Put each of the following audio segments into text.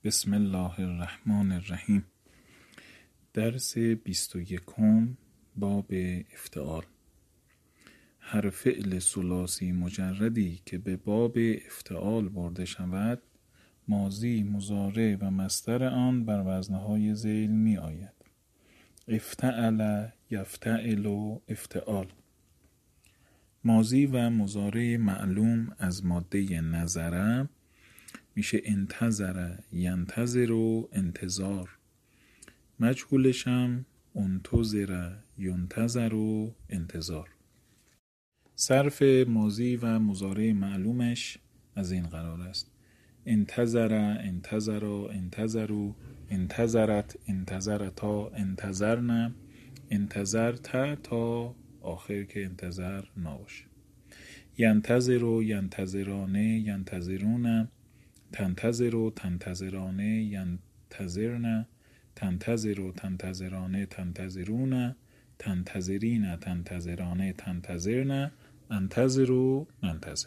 بسم الله الرحمن الرحیم. درس 21 باب افتعال. هر فعل ثلاثی مجردی که به باب افتعال برده شود ماضی، مضارع و مصدر آن بر وزنهای ذیل می آید. افتعل، یفتعل و افتعال. ماضی و مضارع معلوم از ماده نظره میشه انتظر، ینتظر و انتظار. مجهولش هم انتظر، ینتظر و انتظار. صرف ماضی و مضارع معلومش از این قرار است: انتظر، انتظرا، انتظرو، انتظرت، انتظرتا، انتظرن، انتظرت تا آخر که انتظر نباشه. ینتظر و ینتظرانه، ینتظرون، تنتظر و تنتظرانه، ینتظرن، تنتظر و تنتظرانه، تنتظرون، تنتظرین، تنتظرانه، تنتظرن، انتظر و ننتظر.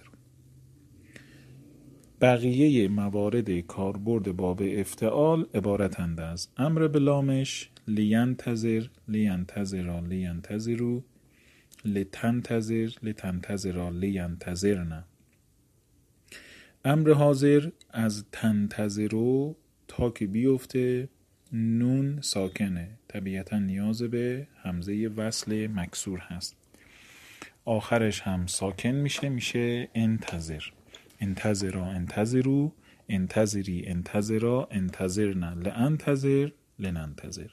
بقیه موارد کاربرد باب افتعال عبارتند از امر به لامش: لینتظر، لینتظرا، لینتظرو، لتنتظر، لتنتظرا، لینتظرن. امر حاضر از تنتظرو تا که بیفته نون ساکنه، طبیعتا نیاز به همزه وصل مکسور هست. آخرش هم ساکن میشه انتظر. انتظرا، انتظرو، انتظری، انتظرا، انتظرن، لانتظر، لننتظر.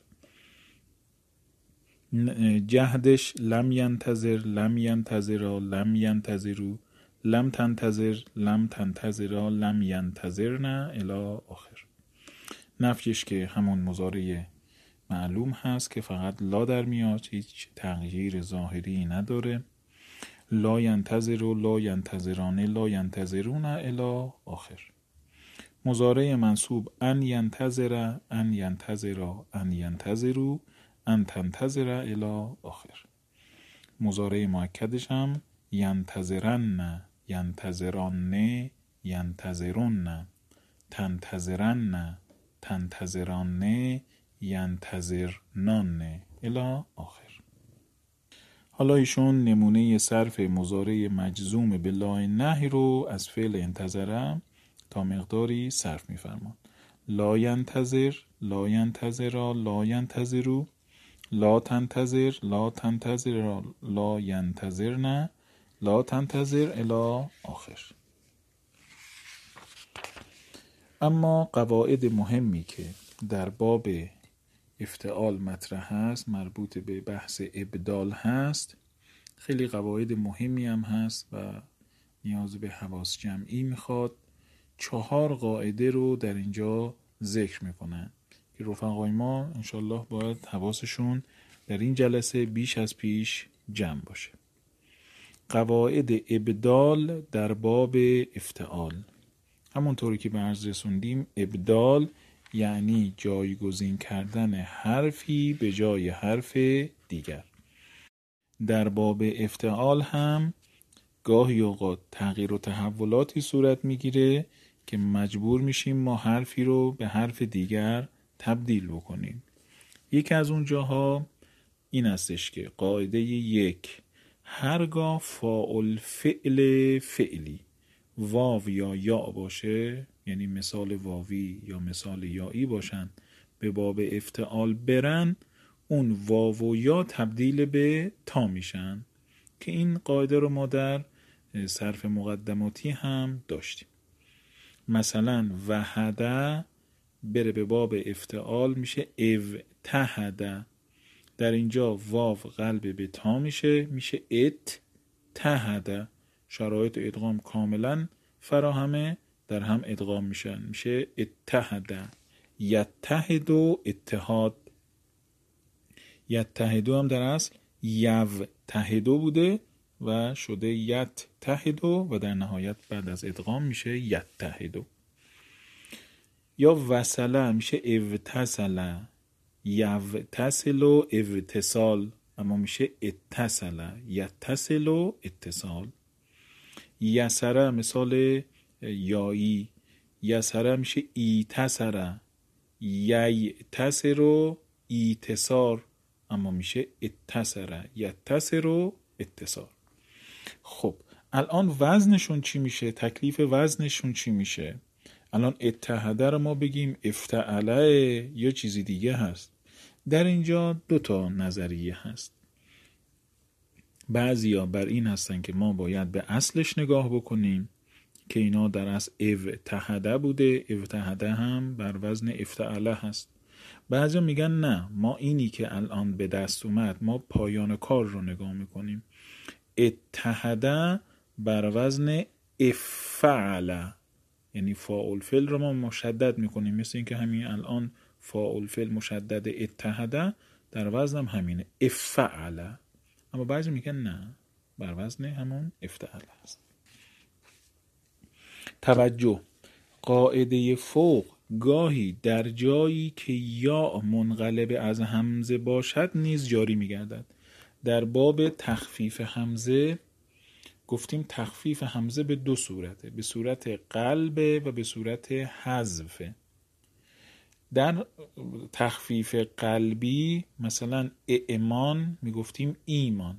جهدش لم ینتظر، لم ینتظرا، لم ینتظرو، لم تنتظر، لم تنتظرا، لم ینتظرن الی آخر. نفیش که همون مضارع معلوم هست که فقط لا در میاد، هیچ تغییر ظاهری نداره. لا ینتظر و لا ینتظرانه، لا ینتظرون الی آخر. مضارع منصوب ان ینتظر، ان ینتظرا، ان ینتظرو، ان تنتظر الی آخر. مضارع مؤکدش هم ینتظرن، ینتظرانه، ینتظرون، تنتظرن، تنتظرانه، ینتظرنان الی آخر. حالا ایشون نمونه صرف مضارع مجزوم به لا نهی رو از فعل انتظره تا مقداری صرف می‌فرمان. لا ینتظر، لا ینتظرا، لا ینتظرو، لا تنتظر، لا تنتظر، لا ینتظرن، لا تنتظر الی آخر. اما قواعد مهمی که در باب افتعال مطرح هست مربوط به بحث ابدال هست. خیلی قواعد مهمی هم هست و نیاز به حواس جمعی میخواد. 4 قاعده رو در اینجا ذکر میکنن که رفقای ما انشالله باید حواسشون در این جلسه بیش از پیش جمع باشه. قواعد ابدال در باب افتعال. همونطوری که به عرض رسوندیم، ابدال یعنی جایگزین کردن حرفی به جای حرف دیگر. در باب افتعال هم گاهی اوقات تغییر و تحولاتی صورت میگیره که مجبور میشیم ما حرفی رو به حرف دیگر تبدیل بکنیم. یکی از اون جاها این استش که قاعده 1: هرگاه فاعل فعل فعلی واو یا یا باشه، یعنی مثال واوی یا مثال یایی باشن، به باب افتعال برن، اون واو و یا تبدیل به تا میشن که این قاعده رو ما در صرف مقدماتی هم داشتیم. مثلا وحده بره به باب افتعال میشه افتحده. در اینجا واو قلب به تا میشه اتحده. شرایط ادغام کاملا فراهمه، در هم ادغام میشه اتحده. یتحدو، اتحاد. یتحدو هم در اصل یوتحدو بوده و شده یتحدو و در نهایت بعد از ادغام میشه یتحدو. یا وصله میشه اتصله، یتصل و اتصال، اما میشه اتصله، یتصل و اتصال. یسره مثال یایی، یسره میشه ایتسره، ییتسر ایتسار، اما میشه اتسره یتسر اتصار. خب الان وزنشون چی میشه؟ تکلیف وزنشون چی میشه؟ الان اتحده رو ما بگیم افتعله یا چیزی دیگه هست؟ در اینجا 2 نظریه هست. بعضیا بر این هستن که ما باید به اصلش نگاه بکنیم که اینا در اصل افتحده بوده، افتحده هم بر وزن افتعله هست. بعضیا میگن نه، ما اینی که الان به دست اومد ما پایان کار رو نگاه میکنیم، اتحده بر وزن افعله، یعنی فاعل فعل رو ما مشدد میکنیم، مثل این که همین الان فاعل فعل مشدد اتحده در وزن هم همینه افعله. اما بعضی میگن نه، بر وزن همون افتعله است. توجه، قاعده فوق گاهی در جایی که یا منقلب از همزه باشد نیز جاری میگردد. در باب تخفیف همزه گفتیم تخفیف همزه به 2 صورته، به صورت قلب و به صورت حذف. در تخفیف قلبی مثلا ایمان میگفتیم ایمان،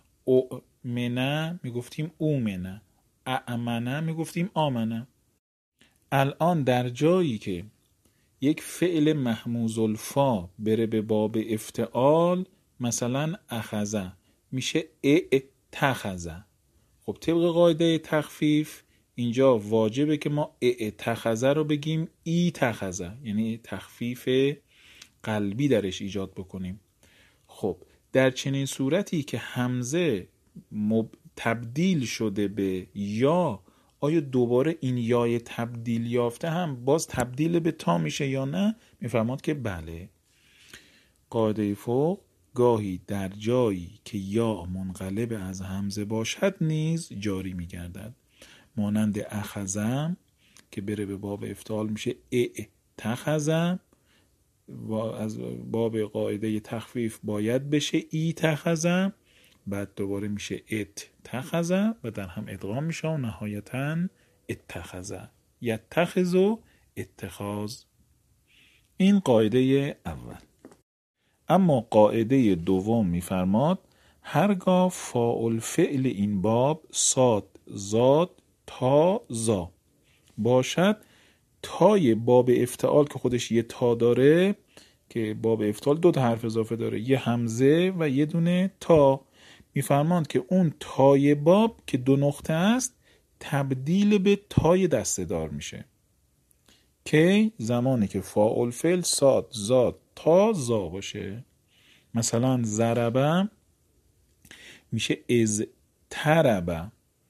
اومنه میگفتیم اومنه، اعمنه میگفتیم آمنه. الان در جایی که یک فعل محموز الفا بره به باب افتعال، مثلا اخذه میشه اتخذه. خب طبق قاعده تخفیف اینجا واجبه که ما اتخذه رو بگیم ایتخذه، یعنی تخفیف قلبی درش ایجاد بکنیم. خب در چنین صورتی که همزه تبدیل شده به یا، آیا دوباره این یای تبدیل یافته هم باز تبدیل به تا میشه یا نه؟ میفرماد که بله. قاعده فوق گاهی در جایی که یا منقلب از همزه باشد نیز جاری میگردد. مانند اخذم که بره به باب افتعال میشه اتخذم، و از باب قاعده تخفیف باید بشه ایتخذم، بعد دوباره میشه اتخذه و در هم ادغام میشه و نهایتاً اتخذه، یتخذ اتخاذ. این قاعده اول. اما قاعده دوم میفرماد هرگاه فاعل فعل این باب صاد زاد تا زا باشد، تای باب افتعال که خودش یه تا داره، که باب افتعال 2 حرف اضافه داره، یه همزه و یه دونه تا، میفرماند که اون تای باب که 2 نقطه است تبدیل به تای دسته‌دار میشه. که زمانی که فاعل فعل صاد زاد تا زا باشه، مثلا ضربه میشه از تربه،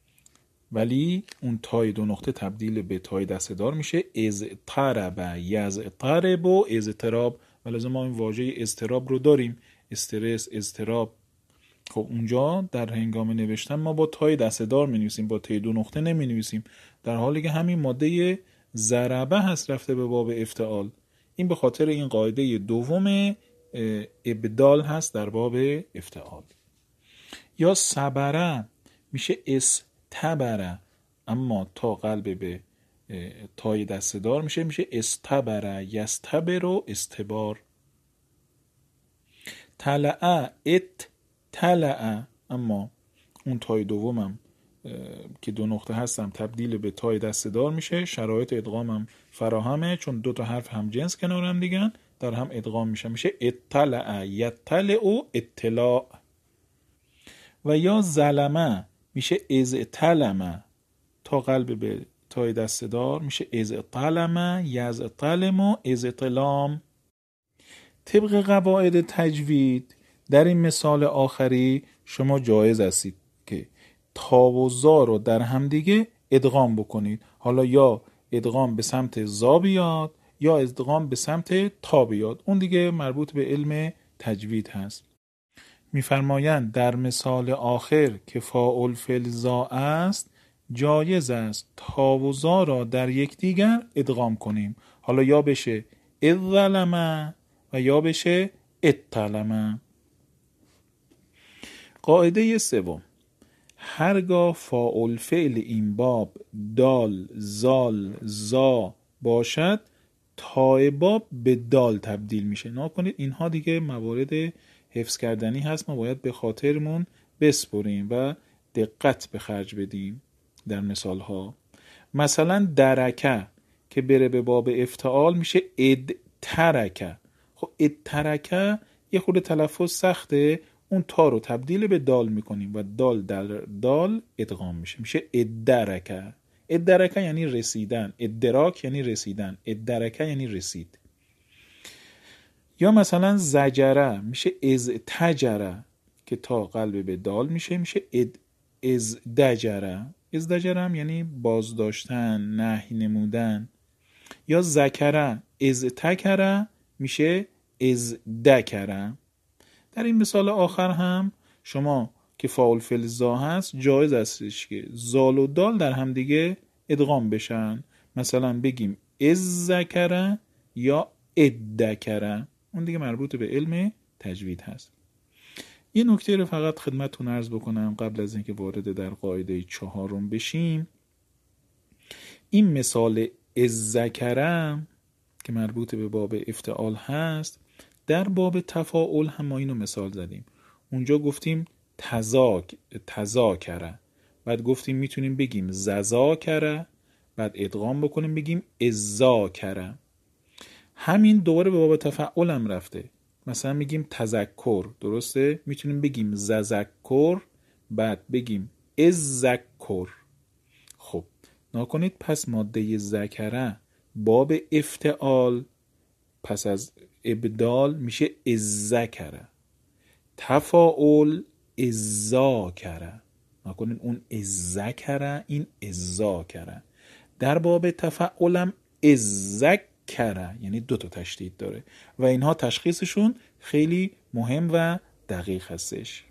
ولی اون تای 2 نقطه تبدیل به تای دسته‌دار میشه از تربه یز ترب و از تراب. ولی ما این واژه اضطراب رو داریم، استرس، اضطراب. خب اونجا در هنگام نوشتن ما با تای دسته‌دار می‌نویسیم، با تای 2 نقطه نمی‌نویسیم، در حالی که همین ماده ضربه هست رفته به باب افتعال. این به خاطر این قاعده دوم ابدال هست در باب افتعال. یا صبره میشه استبره، اما تا قلب به تای دسته‌دار میشه استبره یستبر و استبار. طلعه طلعه، اما اون تای دومم که 2 نقطه هستم تبدیل به تای دسته‌دار میشه. شرایط ادغامم فراهمه، چون 2 حرف هم جنس کنار هم دیگن، در هم ادغام میشه اطلع یطلع و اطلاع. و یا ظلمه میشه از طلمه، تا قلب به تای دسته‌دار میشه از طلمه یز طلم و از طلام. طبق قواعد تجوید در این مثال آخری شما جایز هستید که تا و زا رو در هم دیگه ادغام بکنید. حالا یا ادغام به سمت زا بیاد یا ادغام به سمت تا بیاد، اون دیگه مربوط به علم تجوید هست. میفرمایند در مثال آخر که فاعل فعل زا است، جایز است تا و زا را در یکدیگر ادغام کنیم. حالا یا بشه الظلمه و یا بشه الطلمه. قاعده سوم، هرگاه فاعل فعل این باب دال زال زا باشد تای باب به دال تبدیل میشه. نگاه کنید اینها دیگه موارد حفظ کردنی هست، ما باید به خاطرمون بسپریم و دقت به خرج بدیم در مثال ها. مثلا درکه که بره به باب افتعال میشه ادترکه. خب ادترکه یه خود تلفظ سخته، اون تا رو تبدیل به دال میکنیم و دال در دال ادغام میشه ادرکه. ادرکه یعنی رسیدن، ادراک یعنی رسیدن، ادرکه یعنی رسید. یا مثلا زجره میشه از تجره که تا قلب به دال میشه از دجره. از دجره هم یعنی بازداشتن، نهی نمودن. یا ذکره از تکره میشه از دکره. در این مثال آخر هم شما که فاعل فعل زا هست جایز استش که زال و دال در هم دیگه ادغام بشن. مثلا بگیم از ذکره یا ادکره، اون دیگه مربوط به علم تجوید هست. یه نکته رو فقط خدمتتون عرض بکنم قبل از اینکه وارد در قاعده 4 بشیم. این مثال از ذکره که مربوط به باب افتعال هست، در باب تفاعل هم ما اینو مثال زدیم. اونجا گفتیم تذاکره، بعد گفتیم میتونیم بگیم زذاکره، بعد ادغام بکنیم بگیم ازاکره. همین دوباره به باب تفاعل هم رفته. مثلا میگیم تذکر، درسته؟ میتونیم بگیم زذکر، بعد بگیم ازذکر. خب نکنید پس ماده ذکره باب افتعال پس از ابدال میشه ازذکره، تفاعل ازاکره. نکنید اون ازذکره این ازاکره. در باب تفاعلم ازذکره یعنی 2 تا تشدید داره و اینها تشخیصشون خیلی مهم و دقیق هستش.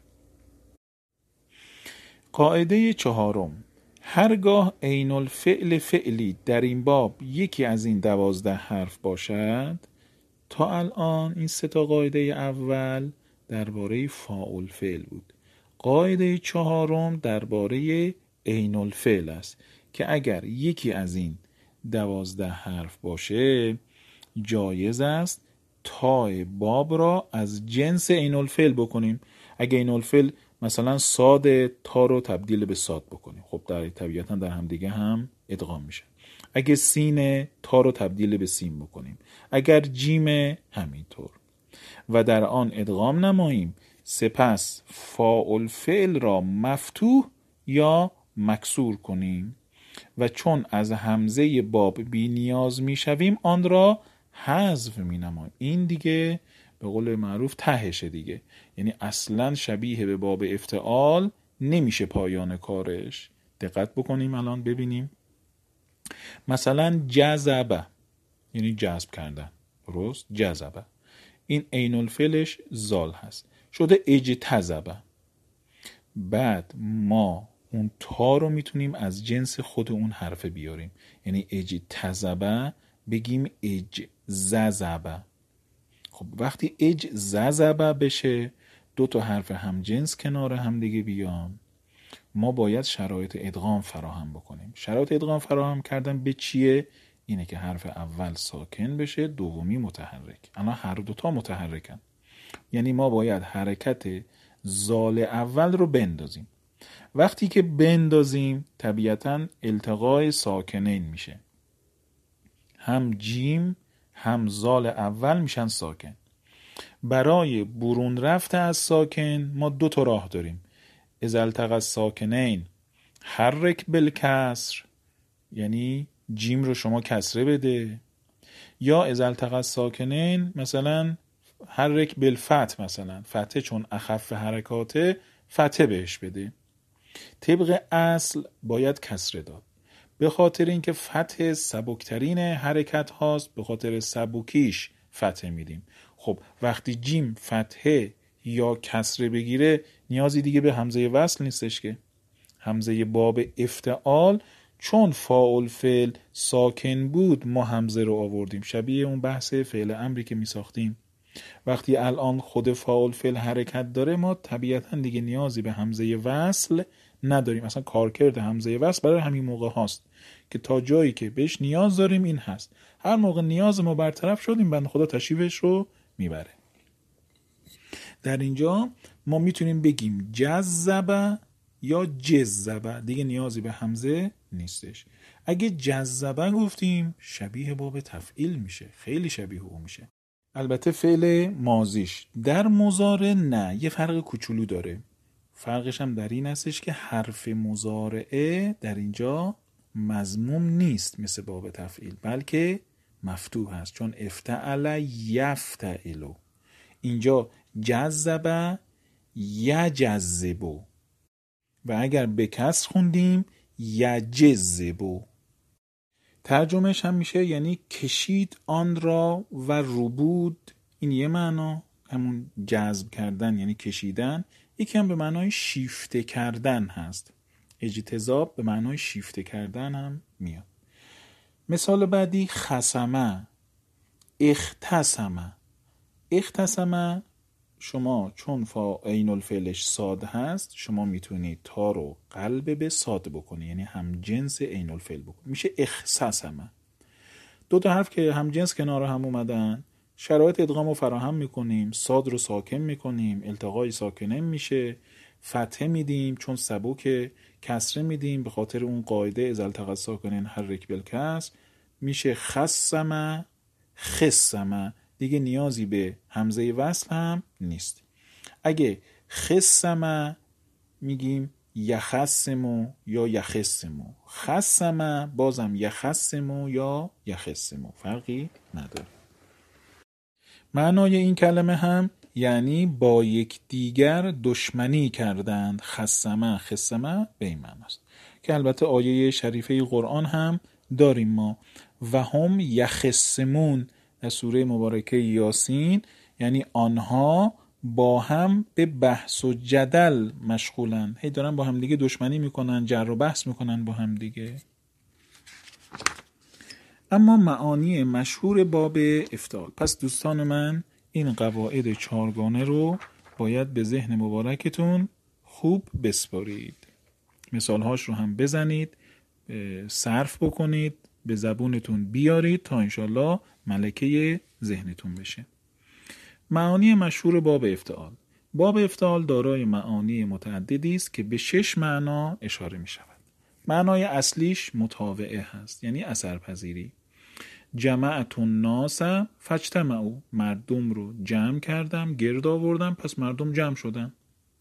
قاعده 4: هرگاه عین الفعل فعلی در این باب یکی از این 12 حرف باشد. تا الان این 3 تا قاعده اول درباره فاعل فعل بود. قاعده 4 درباره عین الفعل است که اگر یکی از این 12 حرف باشه جایز است تای باب را از جنس عین الفعل بکنیم. اگه عین الفعل مثلا صاد تا رو تبدیل به صاد بکنیم، خب در طبیعتا در هم دیگه هم ادغام میشه. اگه سین تا رو تبدیل به سین بکنیم، اگر جیم همینطور، و در آن ادغام نماییم، سپس فاعل فعل را مفتوح یا مکسور کنیم و چون از همزه باب بی نیاز میشویم آن را حذف مینماییم. این دیگه به قول معروف تهشه دیگه، یعنی اصلا شبیه به باب افتعال نمیشه پایان کارش. دقت بکنیم الان ببینیم. مثلا جذبه یعنی جذب کردن، درست؟ جذبه این عین الفعلش زال هست، شده اجتذبه. بعد ما اون تا رو میتونیم از جنس خود اون حرف بیاریم، یعنی اجتذبه بگیم اجزذبه. خب وقتی اجزذبه بشه 2 تا حرف هم جنس کنار هم دیگه بیان، ما باید شرایط ادغام فراهم بکنیم. شرایط ادغام فراهم کردن به چیه؟ اینه که حرف اول ساکن بشه، دومی متحرک. الان هر 2 تا متحرکن، یعنی ما باید حرکت زال اول رو بندازیم. وقتی که بندازیم طبیعتاً التقای ساکنین میشه، هم جیم هم زال اول میشن ساکن. برای برون رفت از ساکن ما 2 تا راه داریم. اذا التقى الساکنین حرک بالکسر، یعنی جیم رو شما کسره بده، یا اذا التقى الساکنین مثلا حرک بالفتح، مثلا فتح چون اخف حرکاته فتح بهش بده. طبق اصل باید کسره داد، به خاطر اینکه فتح سبکترین حرکت هاست، به خاطر سبکیش فتح میدیم. خب وقتی جیم فتحه یا کسره بگیره نیازی دیگه به همزه وصل نیستش که. همزه باب افتعال چون فاعل فعل ساکن بود ما همزه رو آوردیم، شبیه اون بحث فعل امری که می ساختیم. وقتی الان خود فاعل فعل حرکت داره ما طبیعتا دیگه نیازی به همزه وصل نداریم. اصلا کارکرد همزه وصل برای همین موقع هاست که تا جایی که بهش نیاز داریم این هست. هر موقع نیاز ما برطرف شد این بنده خدا تشریفش رو میبره. در اینجا ما میتونیم بگیم جذب یا جذب، دیگه نیازی به همزه نیستش. اگه جذب گفتیم شبیه باب تفعیل میشه، خیلی شبیه او میشه. البته فعل ماضیش در مضارع نه، یه فرق کوچولو داره. فرقش هم در این هستش که حرف مضارعه در اینجا مضموم نیست مثل باب تفعیل، بلکه مفتوح هست، چون افتعل یفتعلو. اینجا جذب یجذبو و اگر به کسر خوندیم یجذبو. ترجمهش هم میشه یعنی کشید آن را و ربود، این یه معنا همون جذب کردن یعنی کشیدن، یکی هم به معنای شیفته کردن هست. اجتذاب به معنای شیفته کردن هم میاد. مثال بعدی خصمه، اختصمه. اختصمه شما چون عین الفعلش صاد هست شما میتونید تا رو قلب به صاد بکنی، یعنی هم جنس عین الفعل بکنی، میشه اختصمه. دو تا حرف که هم جنس کنار هم اومدن شرایط ادغام رو فراهم میکنیم، صاد رو ساکن میکنیم، التقای ساکنه میشه، فتحه میدیم چون سبک، کسره میدیم به خاطر اون قاعده اذا التقى الساکنین حرک بالکسر، میشه خصمه خصمه، دیگه نیازی به همزه وصل هم نیست. اگه خصمه میگیم یخصمو یا یخصمو، خصمه بازم یخصمو یا یخصمو، فرقی نداره. معنای این کلمه هم یعنی با یک دیگر دشمنی کردند. خصمه خصمه به این معنی است که البته آیه شریفه قرآن هم داریم ما، و هم یخصمون در سوره مبارکه یاسین، یعنی آنها با هم به بحث و جدل مشغولن، هی دارن با هم دیگه دشمنی میکنن، جر و بحث میکنن با هم دیگه. اما معانی مشهور باب افتعال. پس دوستان من این قواعد چهارگانه رو باید به ذهن مبارکتون خوب بسپارید، مثالهاش رو هم بزنید، صرف بکنید، به زبونتون بیارید تا انشالله ملکه ذهنتون بشه. معانی مشهور باب افتعال. باب افتعال دارای معانی متعددی است که به 6 معنا اشاره می شود. معنای اصلیش متابعه هست، یعنی اثرپذیری. جمعت الناس فاجتمعوا، مردم رو جمع کردم، گرد آوردم، پس مردم جمع شدن.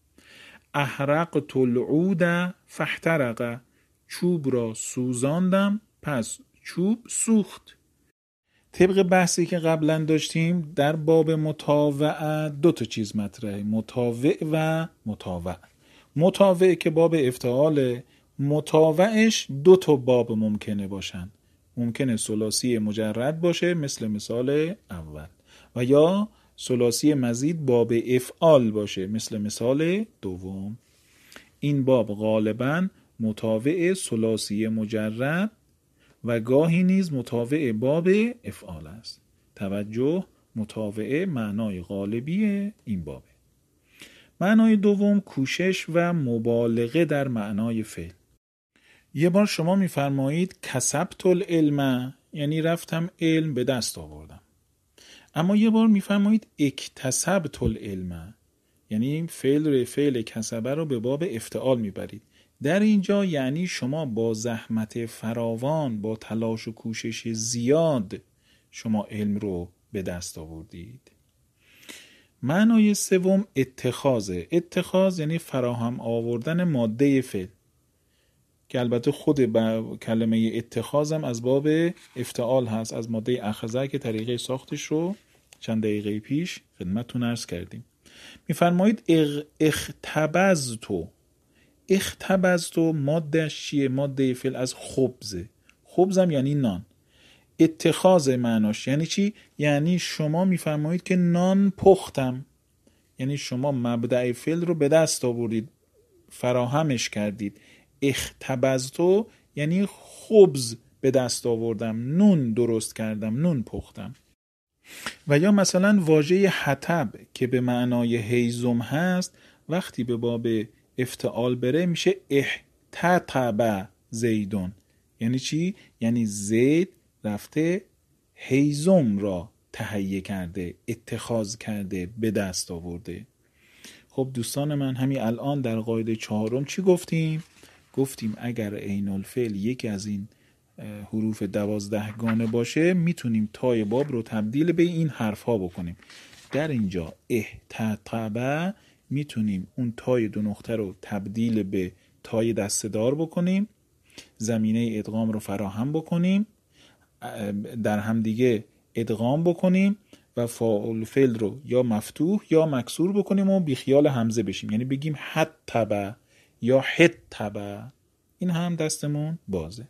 احرقت العود فاحترق، چوب را سوزاندم، پس چوب سوخت. طبق بحثی که قبلا داشتیم در باب مطاوعه 2 تا چیز مطرحه، مطاوع و مطاوع. مطاوع که باب افتعاله، مطاوعش 2 تا باب ممکنه باشن، ممکنه ثلاثی مجرد باشه مثل مثال اول، و یا ثلاثی مزید باب افعال باشه مثل مثال دوم. این باب غالباً مطاوع ثلاثی مجرد و گاهی نیز مطاوع باب افعال است. توجه، مطاوع معنای غالبی این بابه. معنای دوم کوشش و مبالغه در معنای فعل. یه بار شما میفرمایید کسبت العلم، یعنی رفتم علم به دست آوردم. اما یه بار میفرمایید اکتسبت العلم، یعنی فعل کسبه رو به باب افتعال میبرید. در اینجا یعنی شما با زحمت فراوان، با تلاش و کوشش زیاد شما علم رو به دست آوردید. معنای سوم اتخاذ. اتخاذ یعنی فراهم آوردن ماده فعل، که البته خود کلمه اتخاذ هم از باب افتعال هست، از ماده اخذه که طریقه ساختش رو چند دقیقه پیش خدمتتون عرض کردیم. میفرمایید اختبزتو. اختبزتو ماده چیه؟ ماده فعل از خبزه. خبزم یعنی نان. اتخاذ معناش یعنی چی؟ یعنی شما میفرمایید که نان پختم، یعنی شما مبدأ فعل رو به دست آوردید، فراهمش کردید. اختبزتو یعنی خبز به دست آوردم، نون درست کردم، نون پختم. و یا مثلا واژه حطب که به معنای هیزم هست، وقتی به باب افتعال بره میشه احتطب زیدون، یعنی چی؟ یعنی زید رفته هیزم را تهیه کرده، اتخاذ کرده، به دست آورده. خب دوستان من، همین الان در قاعده 4 چی گفتیم؟ گفتیم اگر عین الفعل یکی از این حروف 12 گانه باشه میتونیم تای باب رو تبدیل به این حرف ها بکنیم. در اینجا احتطبه میتونیم اون تای 2 نقطه رو تبدیل به تای دسته‌دار بکنیم، زمینه ادغام رو فراهم بکنیم، در هم دیگه ادغام بکنیم و فاعل فعل رو یا مفتوح یا مکسور بکنیم و بیخیال همزه بشیم، یعنی بگیم حتبه یا حتبه. این هم دستمون بازه.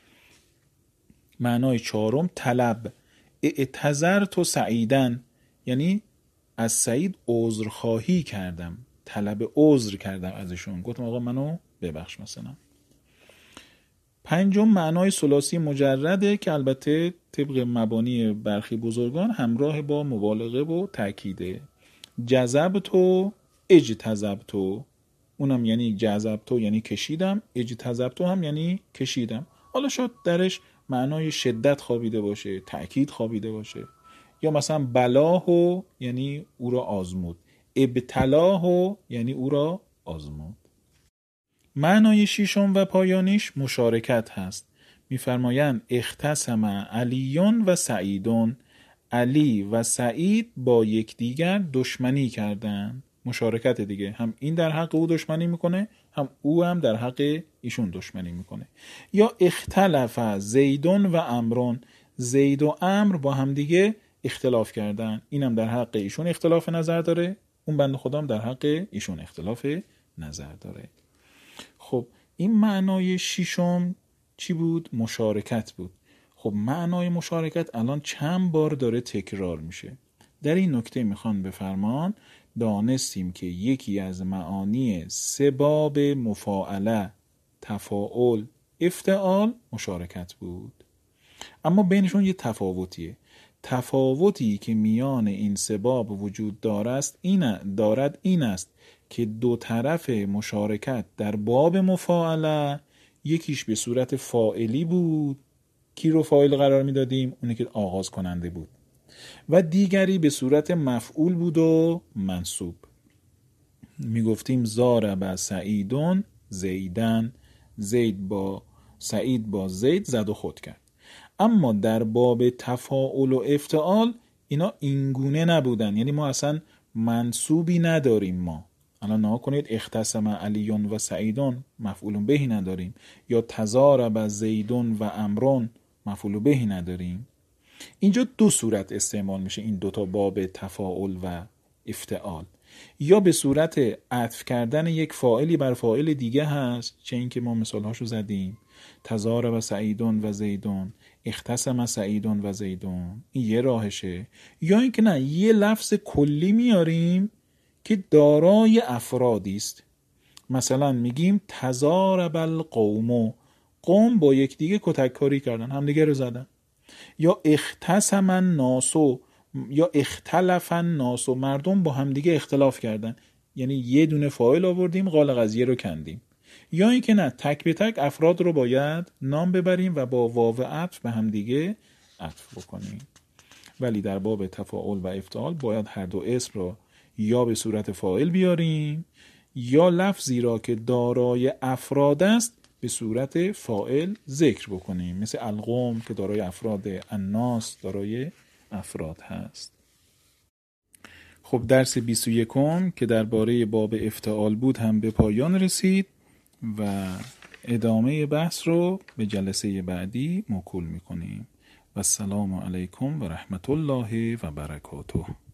معنای 4 طلب، اعتذرت سعیدن، یعنی از سعید عذرخواهی کردم، طلب عذر کردم ازشون، گفتم آقا منو ببخش مثلا. 5 معنای ثلاثی مجرده که البته طبق مبانی برخی بزرگان همراه با مبالغه و تأکیده. جذبتو، اجتذبتو، اونم یعنی جذبتو یعنی کشیدم، اجتذبتو هم یعنی کشیدم. حالا شاید درش معنای شدت خوابیده باشه، تأکید خوابیده باشه، یا مثلا بلاهو یعنی او را آزمود، ابتلاهو یعنی او را آزمود. معنای 6 و پایانیش مشارکت هست. میفرمایند اختصم علیون و سعیدون، علی و سعید با یکدیگر دشمنی کردند. مشارکت دیگه، هم این در حق او دشمنی میکنه، هم او هم در حق ایشون دشمنی میکنه. یا اختلف زیدون و امرون، زید و امر با هم دیگه اختلاف کردن، اینم در حق ایشون اختلاف نظر داره، اون بنده خدا هم در حق ایشون اختلاف نظر داره. خب این معنای 6 چی بود؟ مشارکت بود. خب معنای مشارکت الان چند بار داره تکرار میشه. در این نکته میخوان بفرمان دانستیم که یکی از معانی 3 باب مفاعله، تفاعل، افتعال مشارکت بود. اما بینشون یه تفاوتیه. تفاوتی که میان این 3 باب وجود دارد این است که 2 طرف مشارکت در باب مفاعله یکیش به صورت فاعلی بود، کی رو فاعل قرار میدادیم؟ اونی که آغاز کننده بود، و دیگری به صورت مفعول بود و منصوب. میگفتیم ضارب سعیدون زیدن، سعید با زید زد و خود کرد. اما در باب تفاعل و افتعال اینا اینگونه نبودن، یعنی ما اصلا منصوبی نداریم. ما الان نها کنید اختصم علیون و سعیدون مفعول بهی نداریم، یا تضارب زیدون و امرون مفعول بهی نداریم. اینجا 2 صورت استعمال میشه این 2 تا باب تفاعل و افتعال. یا به صورت عطف کردن یک فاعلی بر فاعل دیگه هست، چه این که ما مثالهاشو زدیم، تضارب سعیدون و زیدون، اختصم سعیدون و زیدون، این یه راهشه. یا این که نه، یه لفظ کلی میاریم که دارای افرادی است. مثلا میگیم تضارب القوم، قوم با یکدیگه کتک کاری کردن، همدیگه رو زدن. یا اختصم الناس، یا اختلف الناس، مردم با همدیگه اختلاف کردن، یعنی یه دونه فاعل آوردیم قال قضیه رو کندیم. یا این که نه، تک به تک افراد رو باید نام ببریم و با واو عطف به همدیگه عطف بکنیم. ولی در باب تفاعل و افتعال باید هر 2 اسم رو یا به صورت فاعل بیاریم یا لفظی را که دارای افراد است به صورت فاعل ذکر بکنیم، مثل القوم که دارای افراد، الناس دارای افراد هست. خب درس 21 که درباره باب افتعال بود هم به پایان رسید و ادامه بحث رو به جلسه بعدی موکول میکنیم. و السلام علیکم و رحمت الله و برکاته.